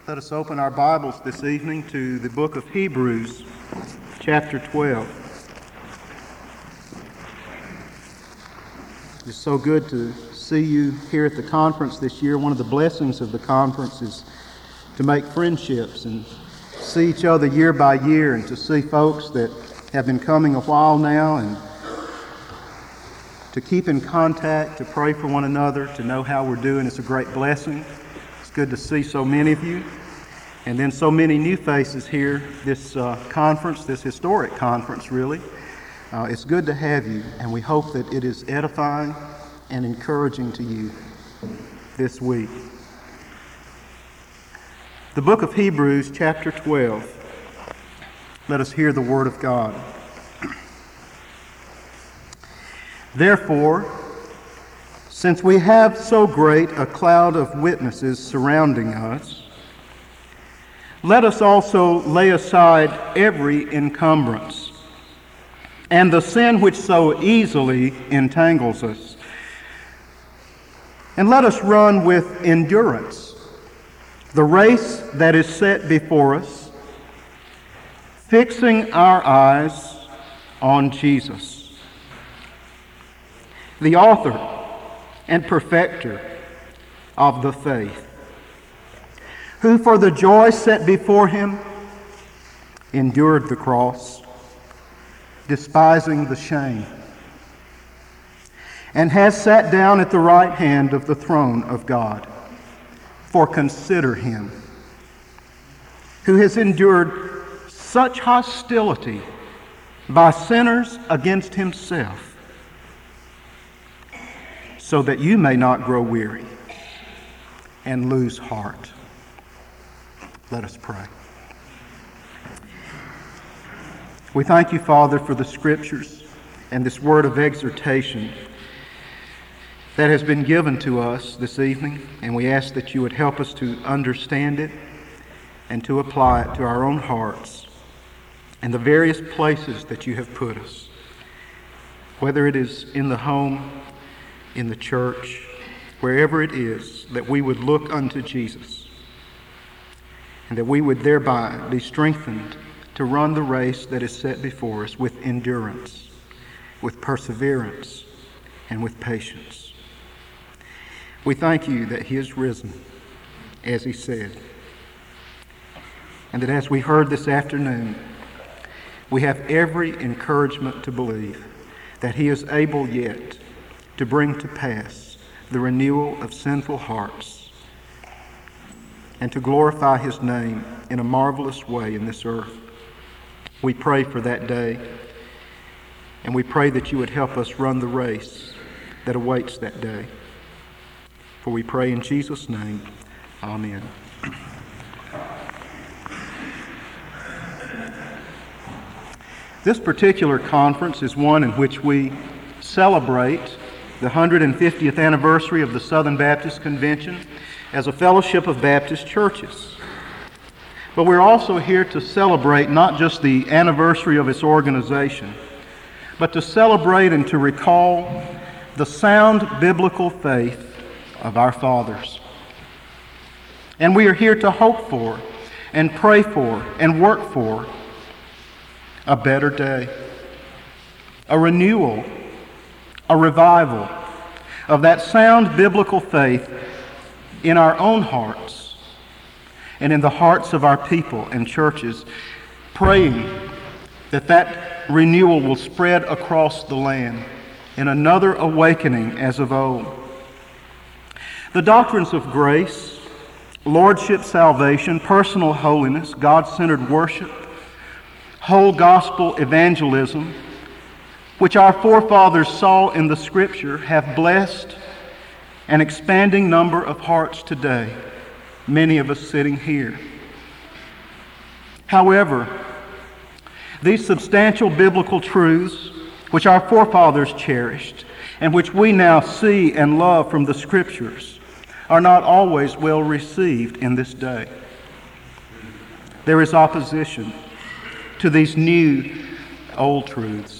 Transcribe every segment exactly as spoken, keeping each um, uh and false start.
Let us open our Bibles this evening to the book of Hebrews, chapter twelve. It's so good to see you here at the conference this year. One of the blessings of the conference is to make friendships and see each other year by year, and to see folks that have been coming a while now, and to keep in contact, to pray for one another, to know how we're doing. It's a great blessing. It's good to see so many of you. And then so many new faces here, this uh, conference, this historic conference, really. Uh, it's good to have you, and we hope that it is edifying and encouraging to you this week. The book of Hebrews, chapter twelve. Let us hear the word of God. Therefore, since we have so great a cloud of witnesses surrounding us, let us also lay aside every encumbrance and the sin which so easily entangles us. And let us run with endurance the race that is set before us, fixing our eyes on Jesus, the author and perfecter of the faith, who for the joy set before him endured the cross, despising the shame, and has sat down at the right hand of the throne of God. For consider him, who has endured such hostility by sinners against himself, so that you may not grow weary and lose heart. Let us pray. We thank you, Father, for the Scriptures and this word of exhortation that has been given to us this evening, and we ask that you would help us to understand it and to apply it to our own hearts and the various places that you have put us, whether it is in the home, in the church, wherever it is, that we would look unto Jesus, and that we would thereby be strengthened to run the race that is set before us with endurance, with perseverance, and with patience. We thank you that he is risen, as he said, and that as we heard this afternoon, we have every encouragement to believe that he is able yet to bring to pass the renewal of sinful hearts and to glorify his name in a marvelous way in this earth. We pray for that day, and we pray that you would help us run the race that awaits that day. For we pray in Jesus' name, amen. This particular conference is one in which we celebrate the one hundred fiftieth anniversary of the Southern Baptist Convention as a fellowship of Baptist churches. But we're also here to celebrate not just the anniversary of its organization, but to celebrate and to recall the sound biblical faith of our fathers. And we are here to hope for and pray for and work for a better day, a renewal, a revival of that sound biblical faith in our own hearts and in the hearts of our people and churches, praying that that renewal will spread across the land in another awakening as of old. The doctrines of grace, lordship, salvation, personal holiness, God-centered worship, whole gospel evangelism, which our forefathers saw in the Scripture, have blessed an expanding number of hearts today, many of us sitting here. However, these substantial biblical truths, which our forefathers cherished, and which we now see and love from the Scriptures, are not always well received in this day. There is opposition to these new old truths.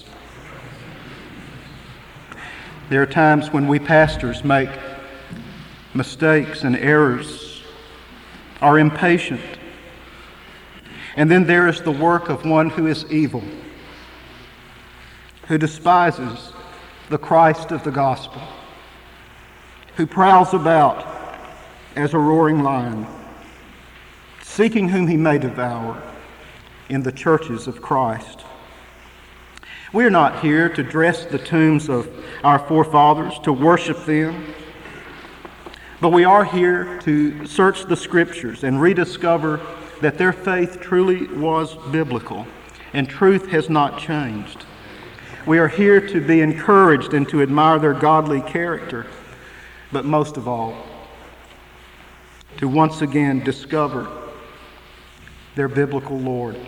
There are times when we pastors make mistakes and errors are impatient. And then there is the work of one who is evil, who despises the Christ of the gospel, who prowls about as a roaring lion, seeking whom he may devour in the churches of Christ. We are not here to dress the tombs of our forefathers, to worship them, but we are here to search the Scriptures and rediscover that their faith truly was biblical and truth has not changed. We are here to be encouraged and to admire their godly character, but most of all, to once again discover their biblical Lord.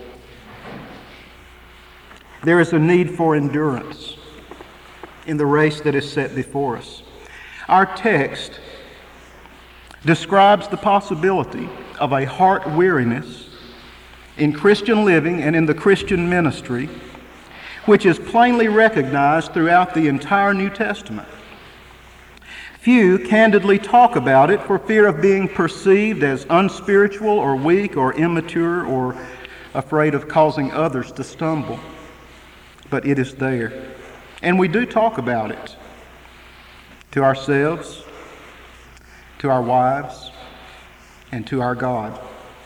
There is a need for endurance in the race that is set before us. Our text describes the possibility of a heart weariness in Christian living and in the Christian ministry, which is plainly recognized throughout the entire New Testament. Few candidly talk about it for fear of being perceived as unspiritual or weak or immature or afraid of causing others to stumble. But it is there. And we do talk about it to ourselves, to our wives, and to our God.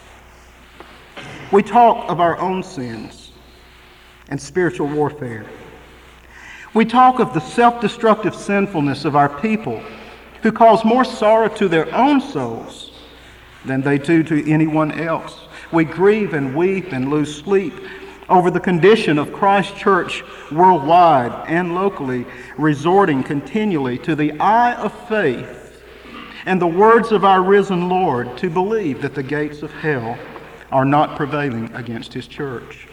We talk of our own sins and spiritual warfare. We talk of the self-destructive sinfulness of our people who cause more sorrow to their own souls than they do to anyone else. We grieve and weep and lose sleep over the condition of Christ's church worldwide and locally, resorting continually to the eye of faith and the words of our risen Lord to believe that the gates of hell are not prevailing against His church.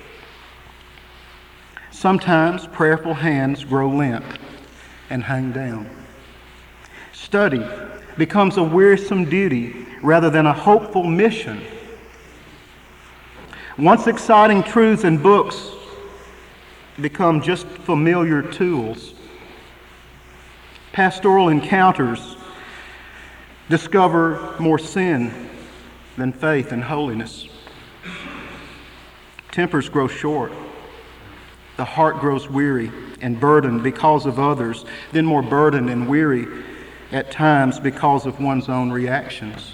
Sometimes prayerful hands grow limp and hang down. Study becomes a wearisome duty rather than a hopeful mission. Once exciting truths and books become just familiar tools. Pastoral encounters discover more sin than faith and holiness. Tempers grow short. The heart grows weary and burdened because of others, then more burdened and weary at times because of one's own reactions.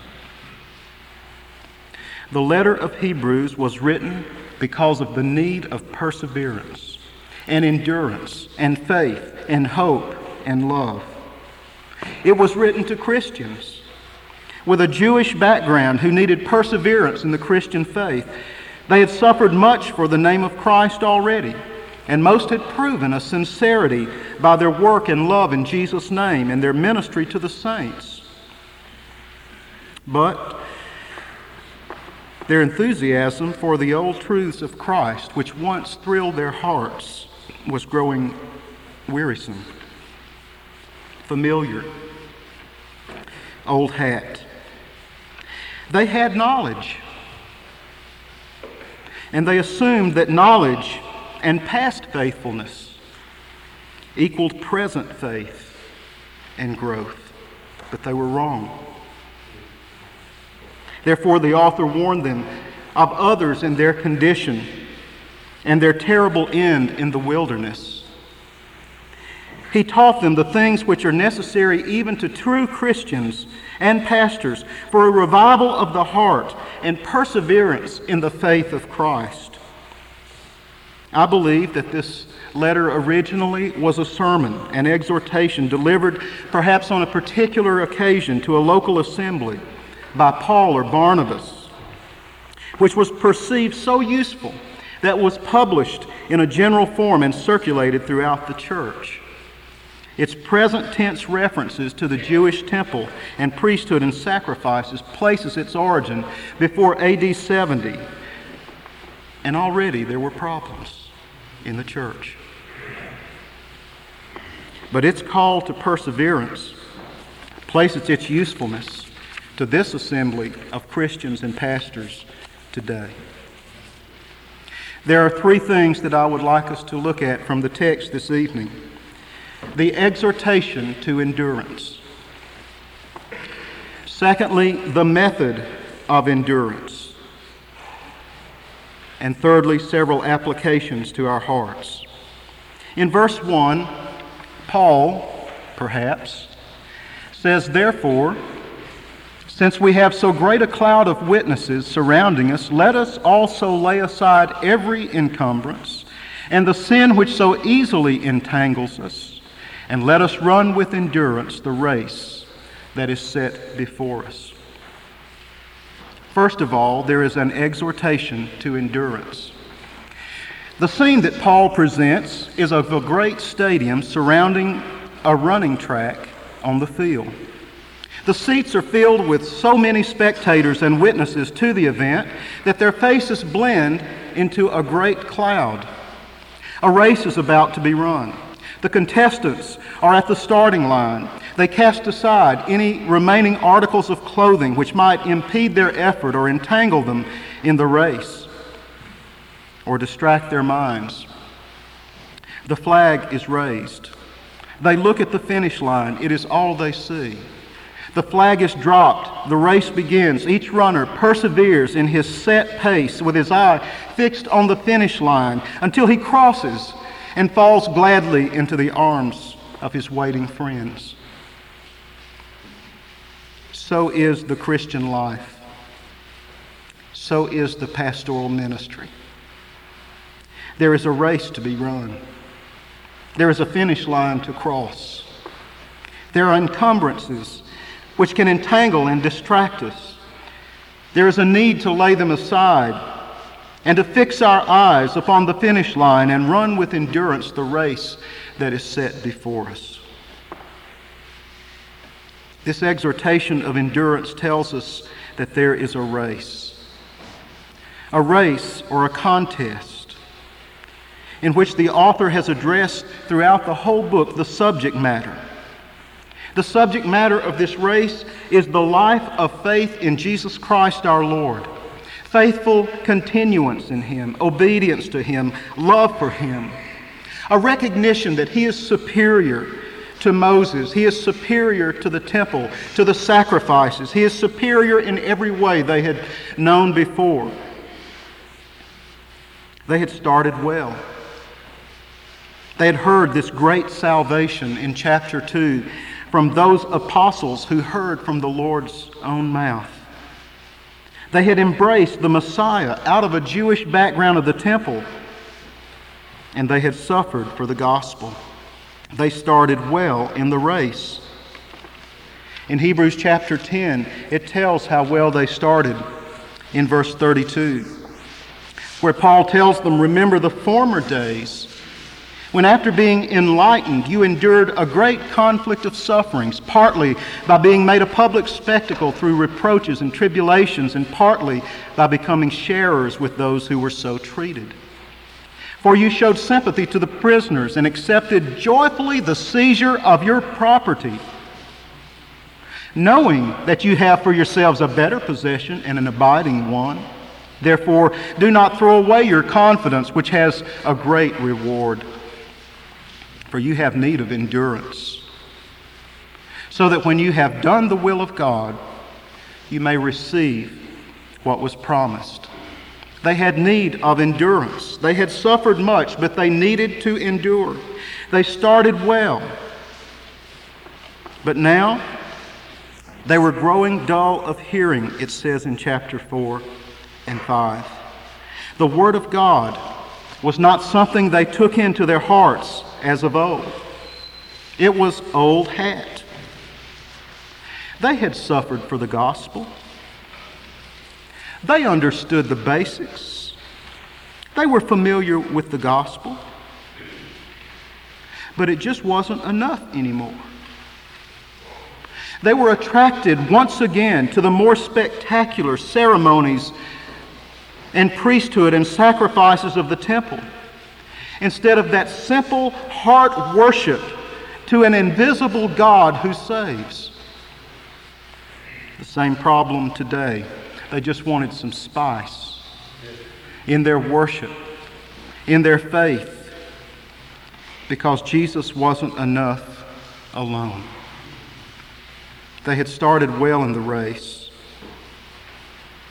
The letter of Hebrews was written because of the need of perseverance and endurance and faith and hope and love. It was written to Christians with a Jewish background who needed perseverance in the Christian faith. They had suffered much for the name of Christ already, and most had proven a sincerity by their work and love in Jesus' name and their ministry to the saints. But their enthusiasm for the old truths of Christ, which once thrilled their hearts, was growing wearisome, familiar, old hat. They had knowledge, and they assumed that knowledge and past faithfulness equaled present faith and growth, but they were wrong. Therefore, the author warned them of others in their condition and their terrible end in the wilderness. He taught them the things which are necessary even to true Christians and pastors for a revival of the heart and perseverance in the faith of Christ. I believe that this letter originally was a sermon, an exhortation delivered perhaps on a particular occasion to a local assembly by Paul or Barnabas, which was perceived so useful that was published in a general form and circulated throughout the church. Its present tense references to the Jewish temple and priesthood and sacrifices places its origin before A D seventy, and already there were problems in the church. But its call to perseverance places its usefulness to this assembly of Christians and pastors today. There are three things that I would like us to look at from the text this evening. The exhortation to endurance. Secondly, the method of endurance. And thirdly, several applications to our hearts. In verse one, Paul, perhaps, says, "Therefore, since we have so great a cloud of witnesses surrounding us, let us also lay aside every encumbrance and the sin which so easily entangles us, and let us run with endurance the race that is set before us." First of all, there is an exhortation to endurance. The scene that Paul presents is of a great stadium surrounding a running track on the field. The seats are filled with so many spectators and witnesses to the event that their faces blend into a great cloud. A race is about to be run. The contestants are at the starting line. They cast aside any remaining articles of clothing which might impede their effort or entangle them in the race or distract their minds. The flag is raised. They look at the finish line. It is all they see. The flag is dropped. The race begins. Each runner perseveres in his set pace with his eye fixed on the finish line until he crosses and falls gladly into the arms of his waiting friends. So is the Christian life. So is the pastoral ministry. There is a race to be run. There is a finish line to cross. There are encumbrances which can entangle and distract us. There is a need to lay them aside and to fix our eyes upon the finish line and run with endurance the race that is set before us. This exhortation of endurance tells us that there is a race. A race or a contest in which the author has addressed throughout the whole book the subject matter. The subject matter of this race is the life of faith in Jesus Christ our Lord. Faithful continuance in Him, obedience to Him, love for Him. A recognition that He is superior to Moses. He is superior to the temple, to the sacrifices. He is superior in every way they had known before. They had started well. They had heard this great salvation in chapter two from those apostles who heard from the Lord's own mouth. They had embraced the Messiah out of a Jewish background of the temple, and they had suffered for the gospel. They started well in the race. In Hebrews chapter ten, it tells how well they started in verse thirty-two, where Paul tells them, "Remember the former days, when after being enlightened, you endured a great conflict of sufferings, partly by being made a public spectacle through reproaches and tribulations, and partly by becoming sharers with those who were so treated. For you showed sympathy to the prisoners and accepted joyfully the seizure of your property, knowing that you have for yourselves a better possession and an abiding one. Therefore, do not throw away your confidence, which has a great reward. For you have need of endurance, so that when you have done the will of God, you may receive what was promised." They had need of endurance. They had suffered much, but they needed to endure. They started well. But now, they were growing dull of hearing, it says in chapter four and five. The Word of God was not something they took into their hearts as of old. It was old hat. They had suffered for the gospel. They understood the basics. They were familiar with the gospel. But it just wasn't enough anymore. They were attracted once again to the more spectacular ceremonies and priesthood and sacrifices of the temple, instead of that simple heart worship to an invisible God who saves. The same problem today. They just wanted some spice in their worship, in their faith, because Jesus wasn't enough alone. They had started well in the race.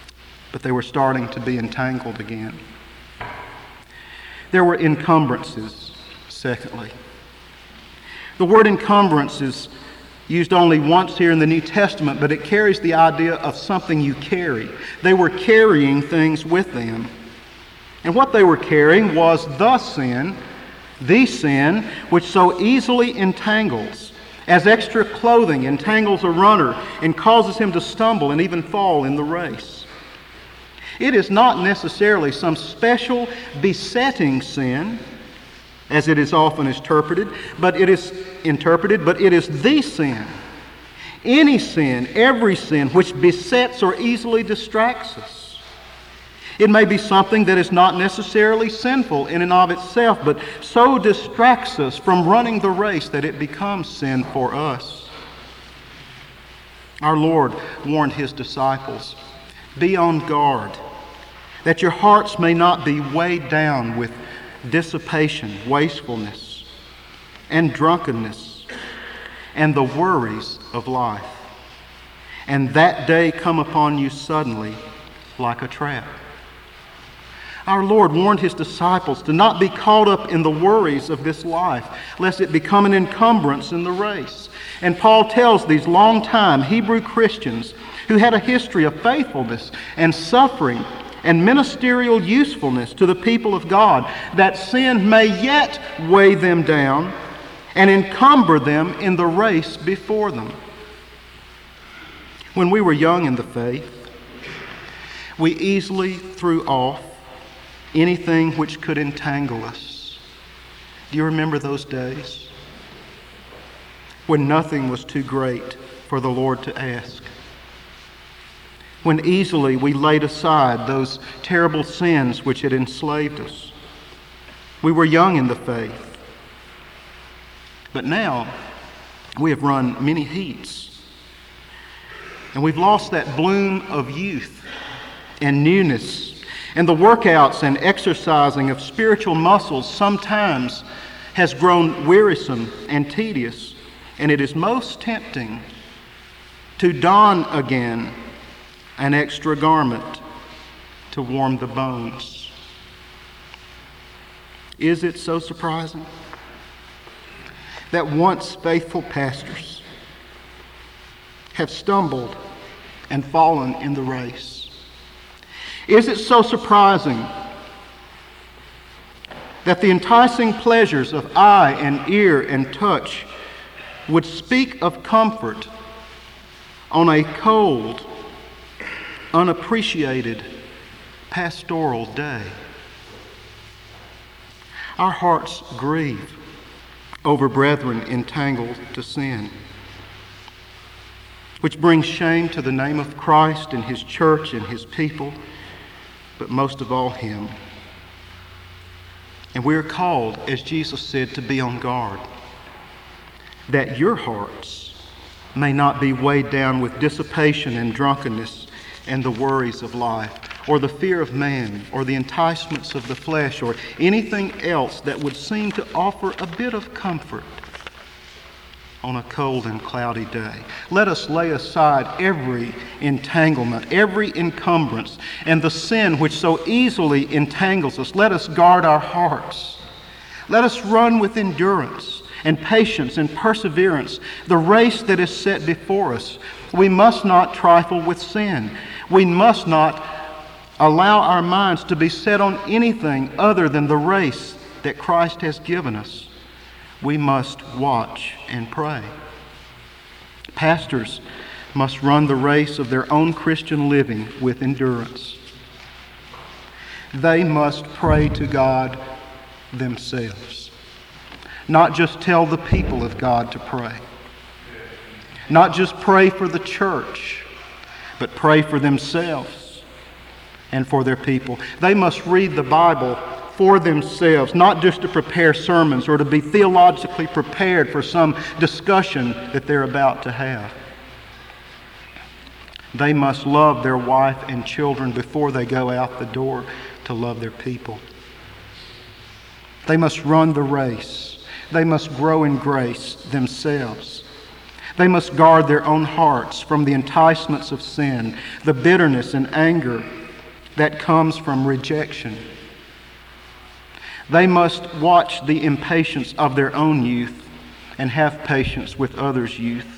but they were starting to be entangled again. There were encumbrances, secondly. The word encumbrance is used only once here in the New Testament, but it carries the idea of something you carry. They were carrying things with them. And what they were carrying was the sin, the sin which so easily entangles, as extra clothing entangles a runner and causes him to stumble and even fall in the race. It is not necessarily some special besetting sin, as it is often interpreted, but it is interpreted, but it is the sin. Any sin, every sin which besets or easily distracts us. It may be something that is not necessarily sinful in and of itself, but so distracts us from running the race that it becomes sin for us. Our Lord warned His disciples, "Be on guard, that your hearts may not be weighed down with dissipation, wastefulness, and drunkenness, and the worries of life, and that day come upon you suddenly like a trap." Our Lord warned His disciples to not be caught up in the worries of this life, lest it become an encumbrance in the race. And Paul tells these long-time Hebrew Christians who had a history of faithfulness and suffering and ministerial usefulness to the people of God, that sin may yet weigh them down and encumber them in the race before them. When we were young in the faith, we easily threw off anything which could entangle us. Do you remember those days when nothing was too great for the Lord to ask? When easily we laid aside those terrible sins which had enslaved us. We were young in the faith. But now we have run many heats. And we've lost that bloom of youth and newness. And the workouts and exercising of spiritual muscles sometimes has grown wearisome and tedious. And it is most tempting to don again an extra garment to warm the bones. Is it so surprising that once faithful pastors have stumbled and fallen in the race? Is it so surprising that the enticing pleasures of eye and ear and touch would speak of comfort on a cold, unappreciated pastoral day? Our hearts grieve over brethren entangled to sin, which brings shame to the name of Christ and His church and His people, but most of all Him. And we are called, as Jesus said, to be on guard, that your hearts may not be weighed down with dissipation and drunkenness and the worries of life, or the fear of man, or the enticements of the flesh, or anything else that would seem to offer a bit of comfort on a cold and cloudy day. Let us lay aside every entanglement, every encumbrance, and the sin which so easily entangles us. Let us guard our hearts. Let us run with endurance and patience and perseverance the race that is set before us. We must not trifle with sin. We must not allow our minds to be set on anything other than the race that Christ has given us. We must watch and pray. Pastors must run the race of their own Christian living with endurance. They must pray to God themselves. Not just tell the people of God to pray. Not just pray for the church, but pray for themselves and for their people. They must read the Bible for themselves, not just to prepare sermons or to be theologically prepared for some discussion that they're about to have. They must love their wife and children before they go out the door to love their people. They must run the race. They must grow in grace themselves. They must guard their own hearts from the enticements of sin, the bitterness and anger that comes from rejection. They must watch the impatience of their own youth and have patience with others' youth.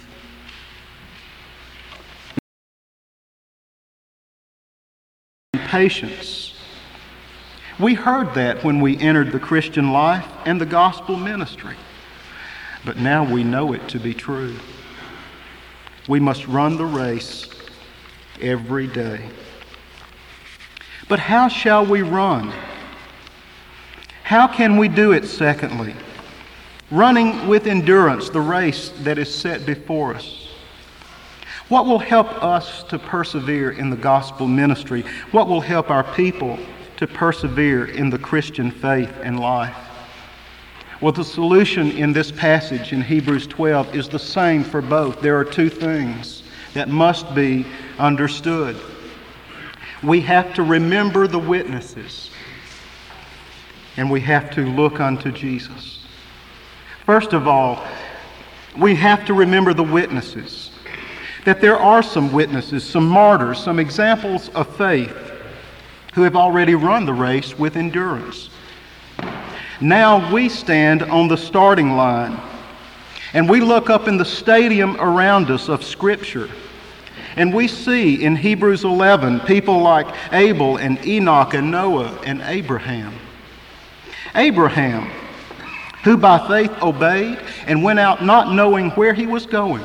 Patience. We heard that when we entered the Christian life and the gospel ministry, but now we know it to be true. We must run the race every day. But how shall we run? How can we do it, secondly? Running with endurance the race that is set before us. What will help us to persevere in the gospel ministry? What will help our people to persevere in the Christian faith and life? Well, the solution in this passage in Hebrews twelve is the same for both. There are two things that must be understood. We have to remember the witnesses, and we have to look unto Jesus. First of all, we have to remember the witnesses, that there are some witnesses, some martyrs, some examples of faith who have already run the race with endurance. Now we stand on the starting line, and we look up in the stadium around us of Scripture, and we see in Hebrews eleven people like Abel and Enoch and Noah and Abraham. Abraham, who by faith obeyed and went out not knowing where he was going,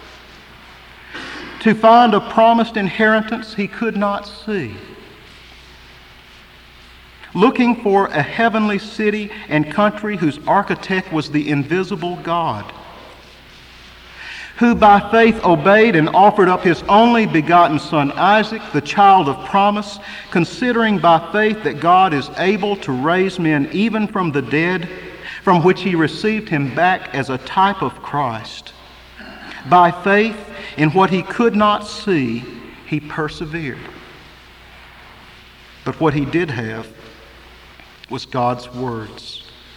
to find a promised inheritance he could not see, looking for a heavenly city and country whose architect was the invisible God, who by faith obeyed and offered up his only begotten son Isaac, the child of promise, considering by faith that God is able to raise men even from the dead, from which he received him back as a type of Christ. By faith, in what he could not see, he persevered. But what he did have was God's words.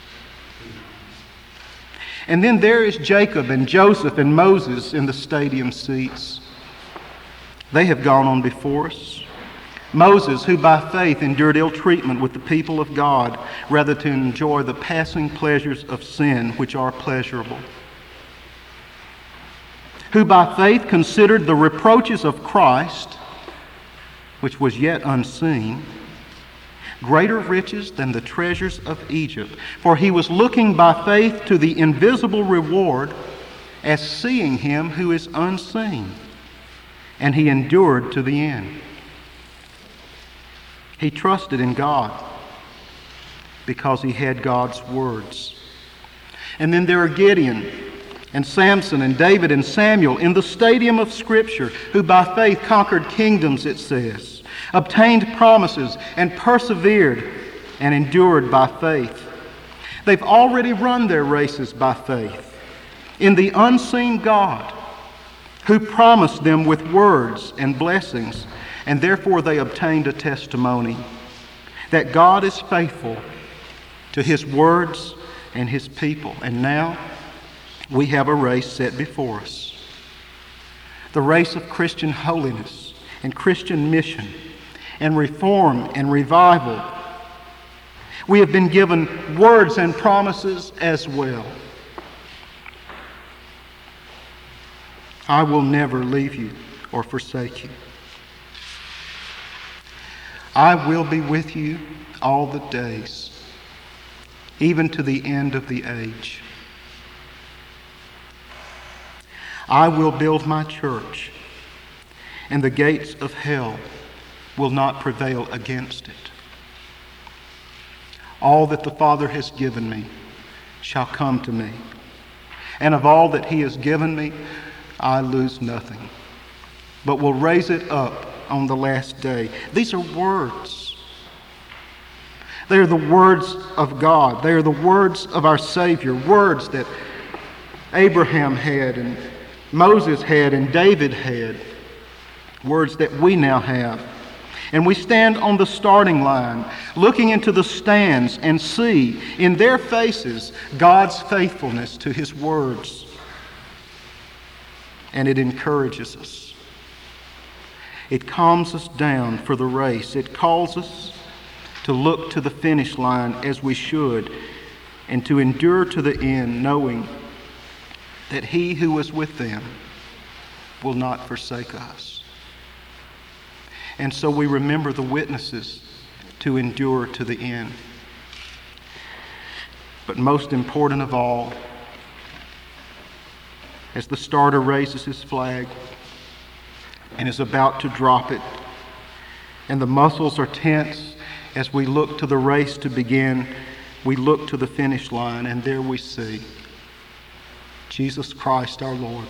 And then there is Jacob and Joseph and Moses in the stadium seats. They have gone on before us. Moses, who by faith endured ill treatment with the people of God, rather to enjoy the passing pleasures of sin, which are pleasurable. Who by faith considered the reproaches of Christ, which was yet unseen, greater riches than the treasures of Egypt. For he was looking by faith to the invisible reward, as seeing him who is unseen. And he endured to the end. He trusted in God because he had God's words. And then there are Gideon and Samson and David and Samuel in the stadium of Scripture, who by faith conquered kingdoms, it says, obtained promises, and persevered and endured by faith. They've already run their races by faith in the unseen God who promised them with words and blessings, and therefore they obtained a testimony that God is faithful to his words and his people. And now we have a race set before us, the race of Christian holiness and Christian mission and reform and revival. We have been given words and promises as well. I will never leave you or forsake you. I will be with you all the days, even to the end of the age. I will build my church, and the gates of hell will not prevail against it. All that the Father has given me shall come to me, and of all that he has given me, I lose nothing, but will raise it up on the last day. These are words. They are the words of God. They are the words of our Savior, words that Abraham had and Moses had and David had, words that we now have. And we stand on the starting line, looking into the stands and see in their faces God's faithfulness to his words. And it encourages us. It calms us down for the race. It calls us to look to the finish line as we should and to endure to the end, knowing that he who is with them will not forsake us. And so we remember the witnesses to endure to the end. But most important of all, as the starter raises his flag and is about to drop it, and the muscles are tense as we look to the race to begin, we look to the finish line, and there we see Jesus Christ our Lord,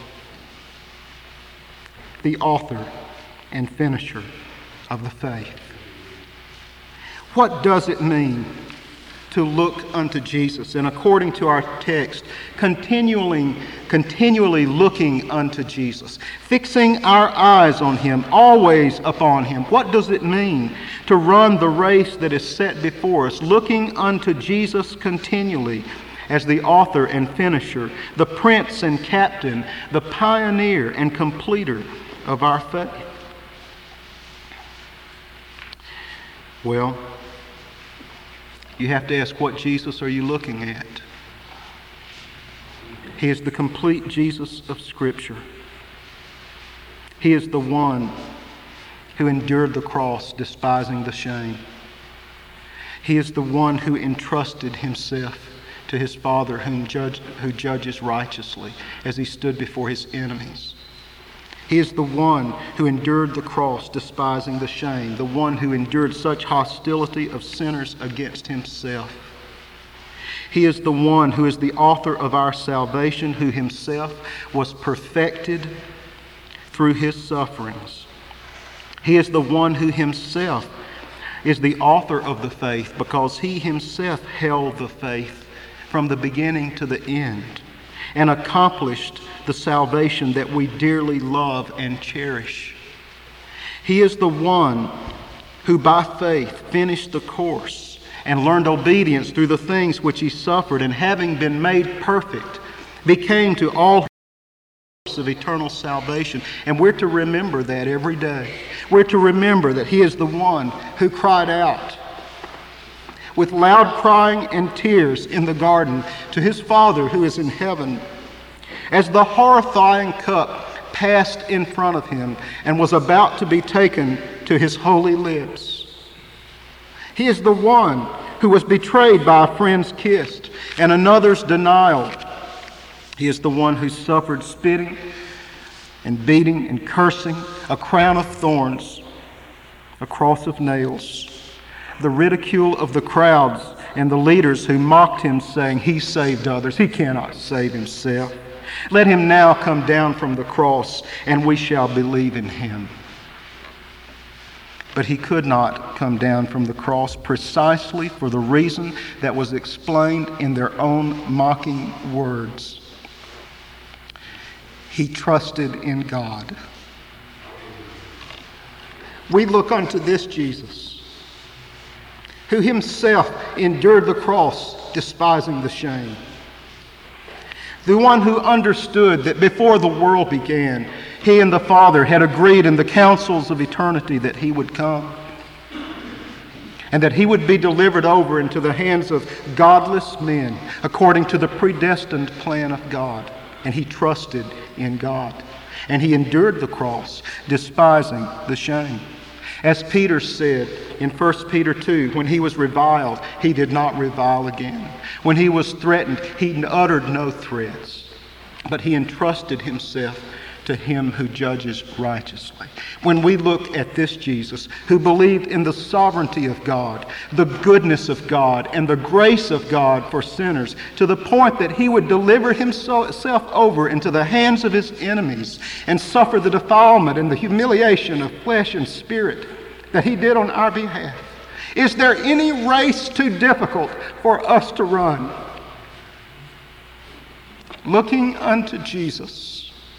the author and finisher of the faith. What does it mean to look unto Jesus? And according to our text, continually, continually looking unto Jesus, fixing our eyes on him, always upon him. What does it mean to run the race that is set before us, looking unto Jesus continually as the author and finisher, the prince and captain, the pioneer and completer of our faith? Well, you have to ask, what Jesus are you looking at? He is the complete Jesus of Scripture. He is the one who endured the cross, despising the shame. He is the one who entrusted himself to his Father, whom judge, who judges righteously, as he stood before his enemies. He is the one who endured the cross, despising the shame, the one who endured such hostility of sinners against himself. He is the one who is the author of our salvation, who himself was perfected through his sufferings. He is the one who himself is the author of the faith, because he himself held the faith from the beginning to the end and accomplished the salvation that we dearly love and cherish. He is the one who by faith finished the course and learned obedience through the things which he suffered, and having been made perfect, became to all of eternal salvation. And we're to remember that every day. We're to remember that he is the one who cried out with loud crying and tears in the garden to his Father who is in heaven, as the horrifying cup passed in front of him and was about to be taken to his holy lips. He is the one who was betrayed by a friend's kiss and another's denial. He is the one who suffered spitting and beating and cursing, a crown of thorns, a cross of nails, the ridicule of the crowds and the leaders who mocked him, saying, "He saved others, he cannot save himself. Let him now come down from the cross, and we shall believe in him." But he could not come down from the cross precisely for the reason that was explained in their own mocking words. He trusted in God. We look unto this Jesus, who himself endured the cross, despising the shame. The one who understood that before the world began, he and the Father had agreed in the councils of eternity that he would come, and that he would be delivered over into the hands of godless men according to the predestined plan of God. And he trusted in God. And he endured the cross, despising the shame. As Peter said in First Peter two, when he was reviled, he did not revile again. When he was threatened, he uttered no threats, but he entrusted himself to him who judges righteously. When we look at this Jesus, who believed in the sovereignty of God, the goodness of God, and the grace of God for sinners, to the point that he would deliver himself over into the hands of his enemies and suffer the defilement and the humiliation of flesh and spirit that he did on our behalf. Is there any race too difficult for us to run? Looking unto Jesus.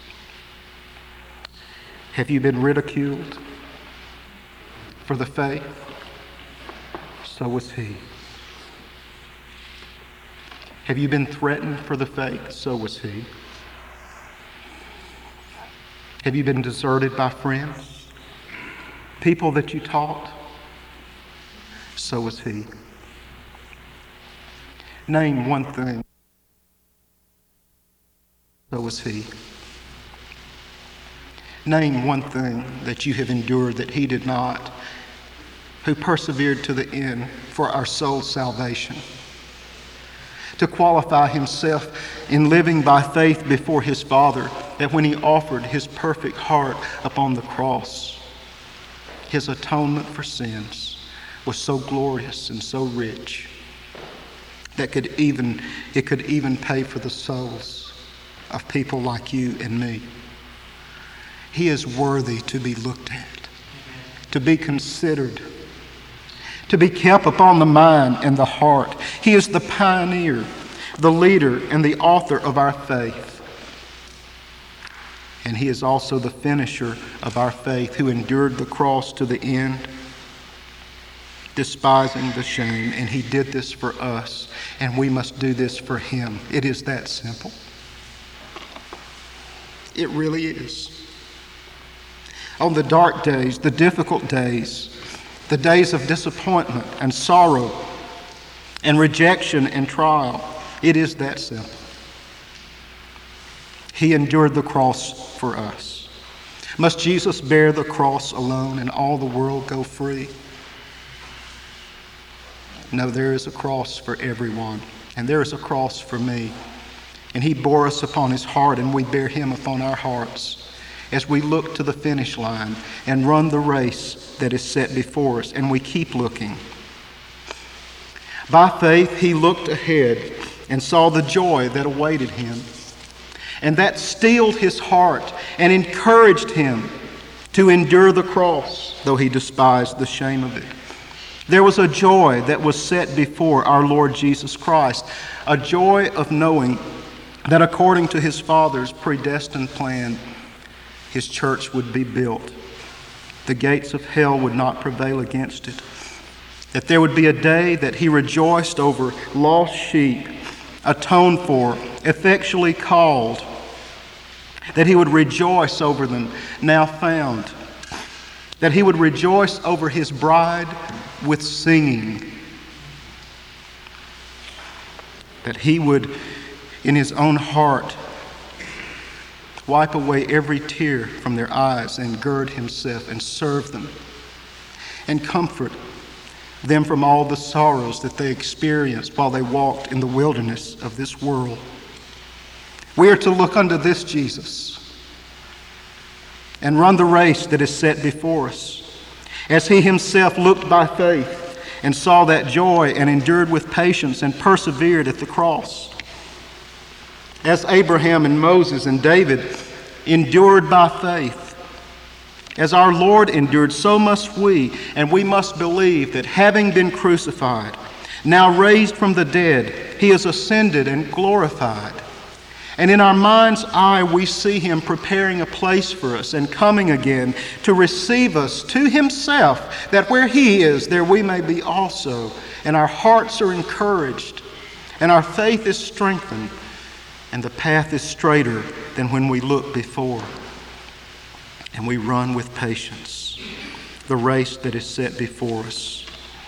Have you been ridiculed for the faith? So was he. Have you been threatened for the faith? So was he. Have you been deserted by friends? people that you taught, so was he. Name one thing, so was he. Name one thing that you have endured that he did not, who persevered to the end for our soul's salvation, to qualify himself in living by faith before his Father, that when he offered his perfect heart upon the cross, his atonement for sins was so glorious and so rich that could even it could even pay for the souls of people like you and me. He is worthy to be looked at, to be considered, to be kept upon the mind and the heart. He is the pioneer, the leader, and the author of our faith. And he is also the finisher of our faith, who endured the cross to the end, despising the shame, and he did this for us, and we must do this for him. It is that simple. It really is. On the dark days, the difficult days, the days of disappointment and sorrow and rejection and trial, it is that simple. He endured the cross for us. Must Jesus bear the cross alone and all the world go free? No, there is a cross for everyone, and there is a cross for me. And he bore us upon his heart, and we bear him upon our hearts as we look to the finish line and run the race that is set before us, and we keep looking. By faith, he looked ahead and saw the joy that awaited him, and that steeled his heart and encouraged him to endure the cross, though he despised the shame of it. There was a joy that was set before our Lord Jesus Christ, a joy of knowing that according to his Father's predestined plan, his church would be built. The gates of hell would not prevail against it. That there would be a day that he rejoiced over lost sheep, atoned for, effectually called. That he would rejoice over them, now found. That he would rejoice over his bride with singing. That he would, in his own heart, wipe away every tear from their eyes and gird himself and serve them and comfort them from all the sorrows that they experienced while they walked in the wilderness of this world. We are to look unto this Jesus and run the race that is set before us, as he himself looked by faith and saw that joy and endured with patience and persevered at the cross. As Abraham and Moses and David endured by faith, as our Lord endured, so must we, and we must believe that having been crucified, now raised from the dead, he is ascended and glorified. And in our mind's eye, we see him preparing a place for us and coming again to receive us to himself, that where he is, there we may be also. And our hearts are encouraged, and our faith is strengthened, and the path is straighter than when we look before. And we run with patience the race that is set before us.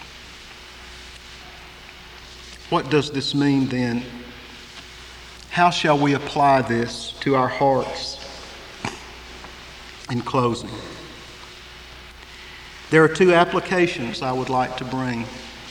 What does this mean then? How shall we apply this to our hearts? In closing, there are two applications I would like to bring.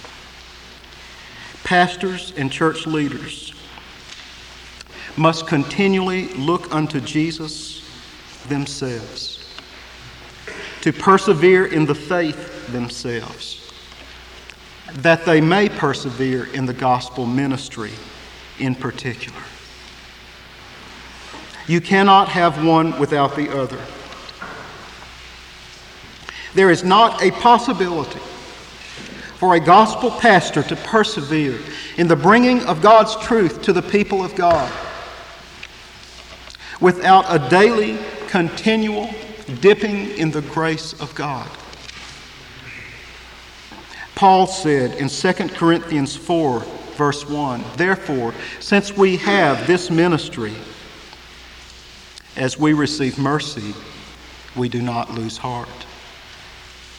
Pastors and church leaders must continually look unto Jesus themselves, to persevere in the faith themselves, that they may persevere in the gospel ministry in particular. You cannot have one without the other. There is not a possibility for a gospel pastor to persevere in the bringing of God's truth to the people of God without a daily, continual dipping in the grace of God. Paul said in Second Corinthians four, verse one, "Therefore, since we have this ministry, as we receive mercy, we do not lose heart."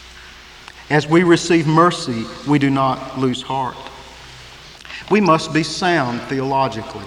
As we receive mercy, we do not lose heart. We must be sound theologically.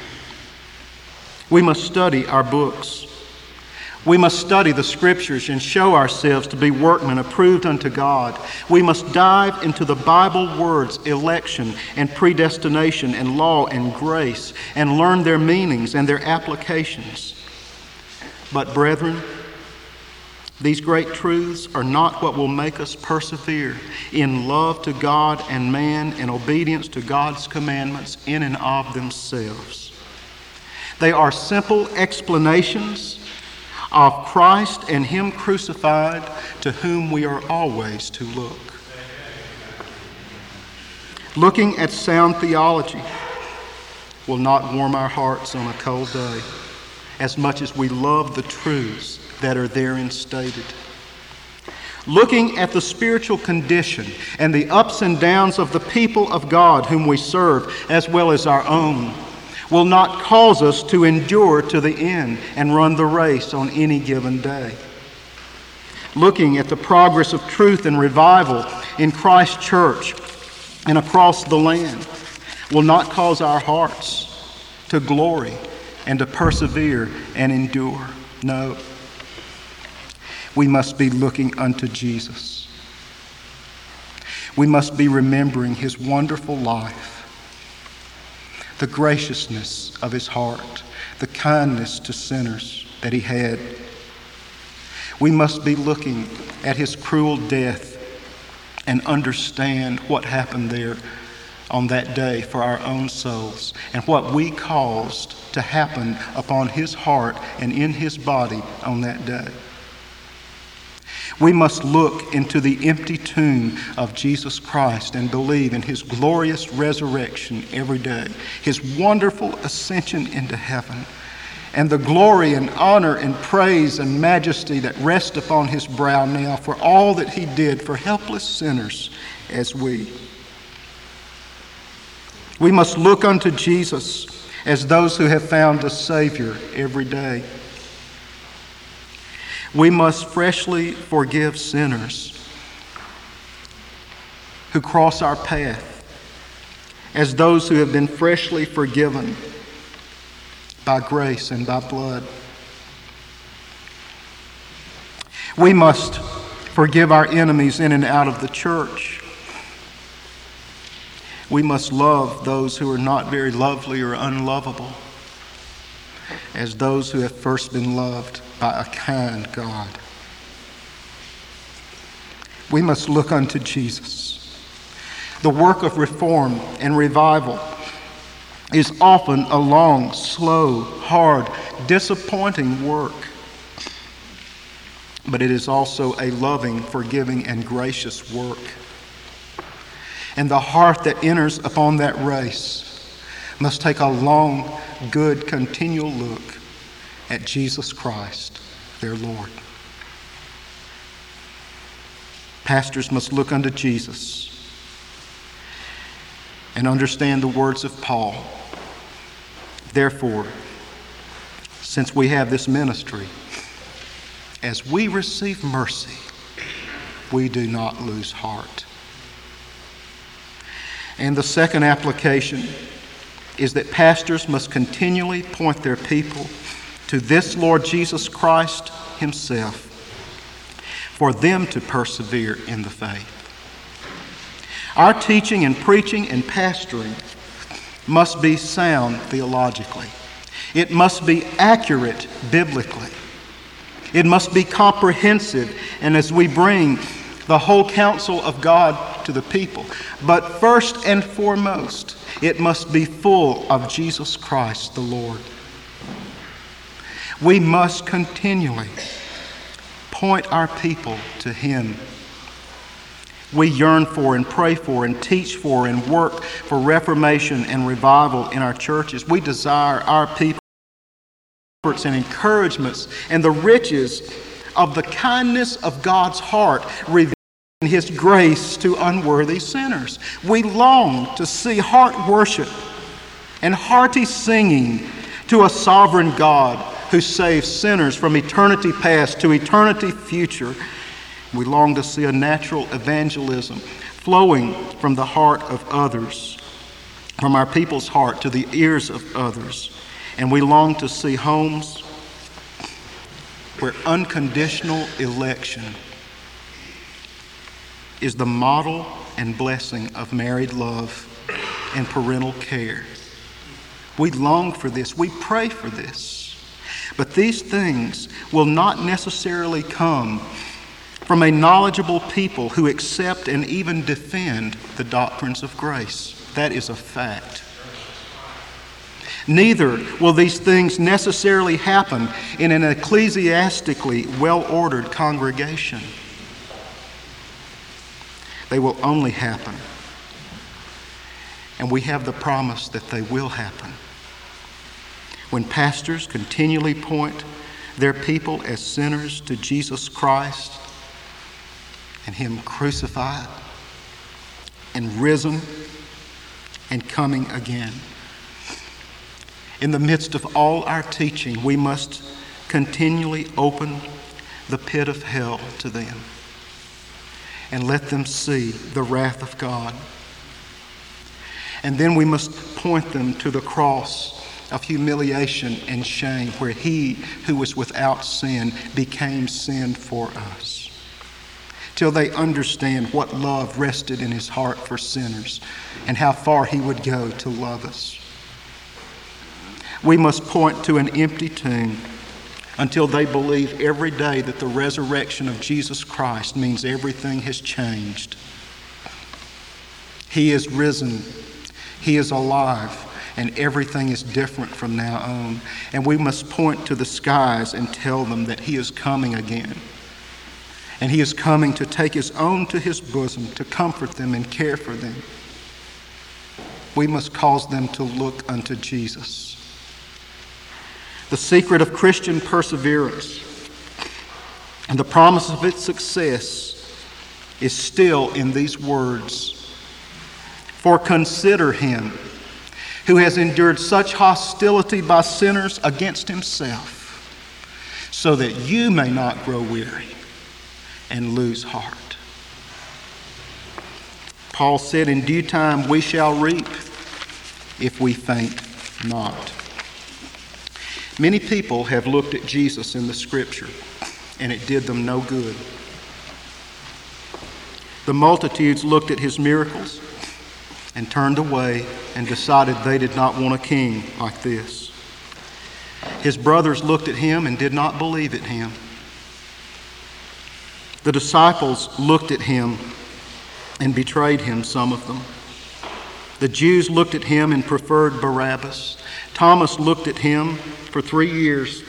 We must study our books. We must study the Scriptures and show ourselves to be workmen approved unto God. We must dive into the Bible words, election and predestination and law and grace, and learn their meanings and their applications. But brethren, these great truths are not what will make us persevere in love to God and man and obedience to God's commandments in and of themselves. They are simple explanations of Christ and Him crucified, to whom we are always to look. Looking at sound theology will not warm our hearts on a cold day as much as we love the truths that are therein stated. Looking at the spiritual condition and the ups and downs of the people of God whom we serve, as well as our own, will not cause us to endure to the end and run the race on any given day. Looking at the progress of truth and revival in Christ's church and across the land will not cause our hearts to glory and to persevere and endure. No. We must be looking unto Jesus. We must be remembering His wonderful life, the graciousness of His heart, the kindness to sinners that He had. We must be looking at His cruel death and understand what happened there on that day for our own souls and what we caused to happen upon His heart and in His body on that day. We must look into the empty tomb of Jesus Christ and believe in His glorious resurrection every day, His wonderful ascension into heaven, and the glory and honor and praise and majesty that rest upon His brow now for all that He did for helpless sinners as we. We must look unto Jesus as those who have found a Savior every day. We must freshly forgive sinners who cross our path as those who have been freshly forgiven by grace and by blood. We must forgive our enemies in and out of the church. We must love those who are not very lovely or unlovable as those who have first been loved by a kind God. We must look unto Jesus. The work of reform and revival is often a long, slow, hard, disappointing work. But it is also a loving, forgiving, and gracious work. And the heart that enters upon that race must take a long, good, continual look at Jesus Christ, their Lord. Pastors must look unto Jesus and understand the words of Paul. Therefore, since we have this ministry, as we receive mercy, we do not lose heart. And the second application is that pastors must continually point their people to this Lord Jesus Christ Himself for them to persevere in the faith. Our teaching and preaching and pastoring must be sound theologically. It must be accurate biblically. It must be comprehensive, and as we bring the whole counsel of God to the people. But first and foremost, it must be full of Jesus Christ the Lord. We must continually point our people to Him. We yearn for and pray for and teach for and work for reformation and revival in our churches. We desire our people efforts and encouragements and the riches of the kindness of God's heart revealed in His grace to unworthy sinners. We long to see heart worship and hearty singing to a sovereign God who saves sinners from eternity past to eternity future, We long to see a natural evangelism flowing from the heart of others, from our people's heart to the ears of others. And we long to see homes where unconditional election is the model and blessing of married love and parental care. We long for this. We pray for this. But these things will not necessarily come from a knowledgeable people who accept and even defend the doctrines of grace. That is a fact. Neither will these things necessarily happen in an ecclesiastically well-ordered congregation. They will only happen, and we have the promise that they will happen, when pastors continually point their people as sinners to Jesus Christ and Him crucified and risen and coming again. In the midst of all our teaching, we must continually open the pit of hell to them and let them see the wrath of God. And then we must point them to the cross of humiliation and shame, where He who was without sin became sin for us, till they understand what love rested in His heart for sinners and how far He would go to love us. We must point to an empty tomb until they believe every day that the resurrection of Jesus Christ means everything has changed. He is risen. He is alive. And everything is different from now on. And we must point to the skies and tell them that He is coming again. And He is coming to take His own to His bosom, to comfort them and care for them. We must cause them to look unto Jesus. The secret of Christian perseverance and the promise of its success is still in these words. For consider Him who has endured such hostility by sinners against Himself, so that you may not grow weary and lose heart. Paul said, in due time we shall reap if we faint not. Many people have looked at Jesus in the Scripture, and it did them no good. The multitudes looked at His miracles and turned away and decided they did not want a king like this. His brothers looked at Him and did not believe in Him. The disciples looked at Him and betrayed Him, some of them. The Jews looked at Him and preferred Barabbas. Thomas looked at Him for three years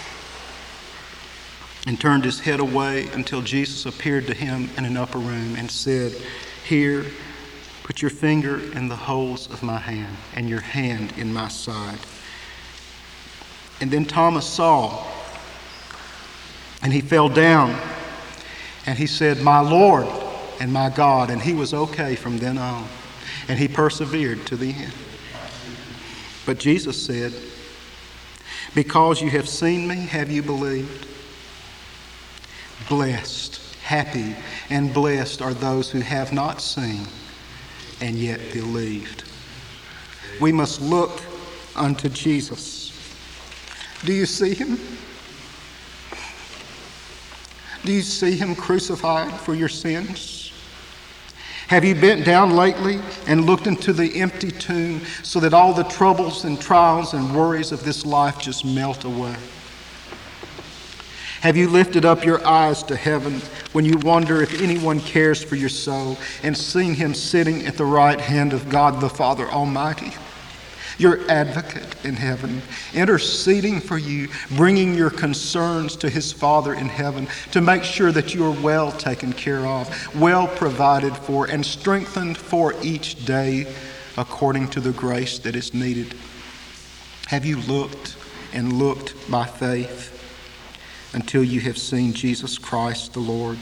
and turned his head away until Jesus appeared to him in an upper room and said, "Here, put your finger in the holes of my hand and your hand in my side." And then Thomas saw, and he fell down, and he said, "My Lord and my God." And he was okay from then on, and he persevered to the end. But Jesus said, "Because you have seen me, have you believed? Blessed, happy, and blessed are those who have not seen and yet believed." We must look unto Jesus. Do you see Him? Do you see Him crucified for your sins? Have you bent down lately and looked into the empty tomb so that all the troubles and trials and worries of this life just melt away? Have you lifted up your eyes to heaven when you wonder if anyone cares for your soul and seen Him sitting at the right hand of God the Father Almighty, your advocate in heaven, interceding for you, bringing your concerns to His Father in heaven to make sure that you are well taken care of, well provided for, and strengthened for each day according to the grace that is needed? Have you looked and looked by faith until you have seen Jesus Christ the Lord?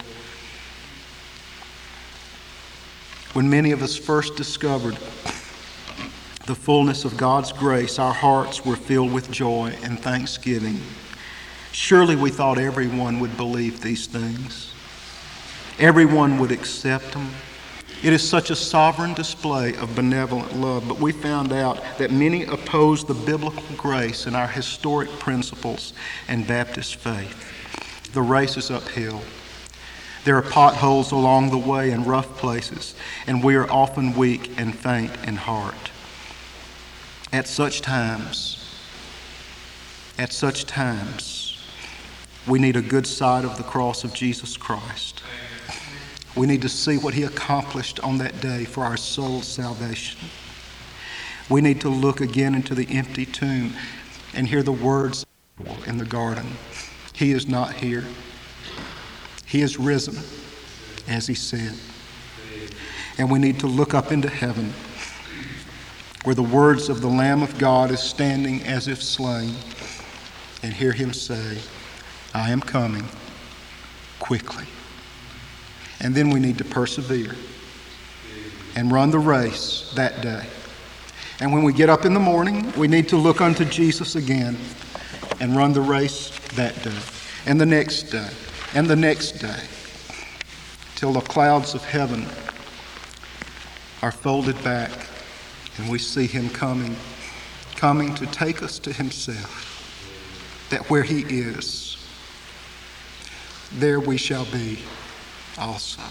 When many of us first discovered the fullness of God's grace, our hearts were filled with joy and thanksgiving. Surely we thought everyone would believe these things. everyone would accept them. It is such a sovereign display of benevolent love, but we found out that many oppose the biblical grace and our historic principles and Baptist faith. The race is uphill. There are potholes along the way and rough places, and we are often weak and faint in heart. At such times, at such times, we need a good sight of the cross of Jesus Christ. We need to see what he accomplished on that day for our soul's salvation. We need to look again into the empty tomb and hear the words in the garden. He is not here. He is risen, as he said. And we need to look up into heaven, where the words of the Lamb of God is standing as if slain, and hear him say, I am coming quickly. And then we need to persevere and run the race that day. And when we get up in the morning, we need to look unto Jesus again and run the race that day, and the next day, and the next day, till the clouds of heaven are folded back and we see him coming, coming to take us to himself, that where he is, there we shall be also.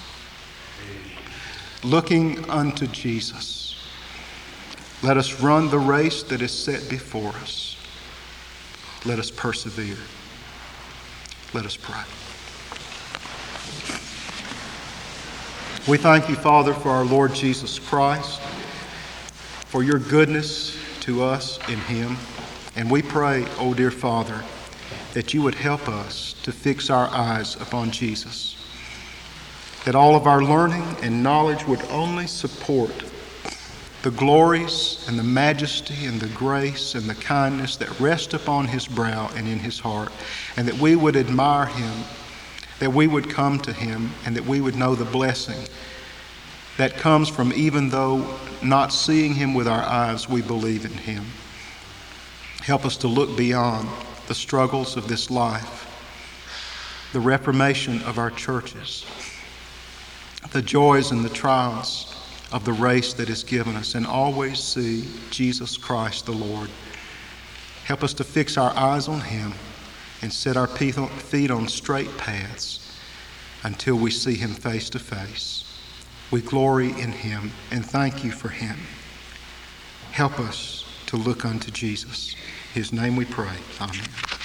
Looking unto Jesus, let us run the race that is set before us. Let us persevere. Let us pray. We thank you, Father, for our Lord Jesus Christ, for your goodness to us in him. And we pray, oh dear Father, that you would help us to fix our eyes upon Jesus, that all of our learning and knowledge would only support the glories and the majesty and the grace and the kindness that rest upon his brow and in his heart, and that we would admire him, that we would come to him, and that we would know the blessing that comes from, even though not seeing him with our eyes, we believe in him. Help us to look beyond the struggles of this life, the reformation of our churches, the joys and the trials of the race that is given us, and always see Jesus Christ the Lord. Help us to fix our eyes on him and set our feet on straight paths until we see him face to face. We glory in him and thank you for him. Help us to look unto Jesus. In his name we pray. Amen.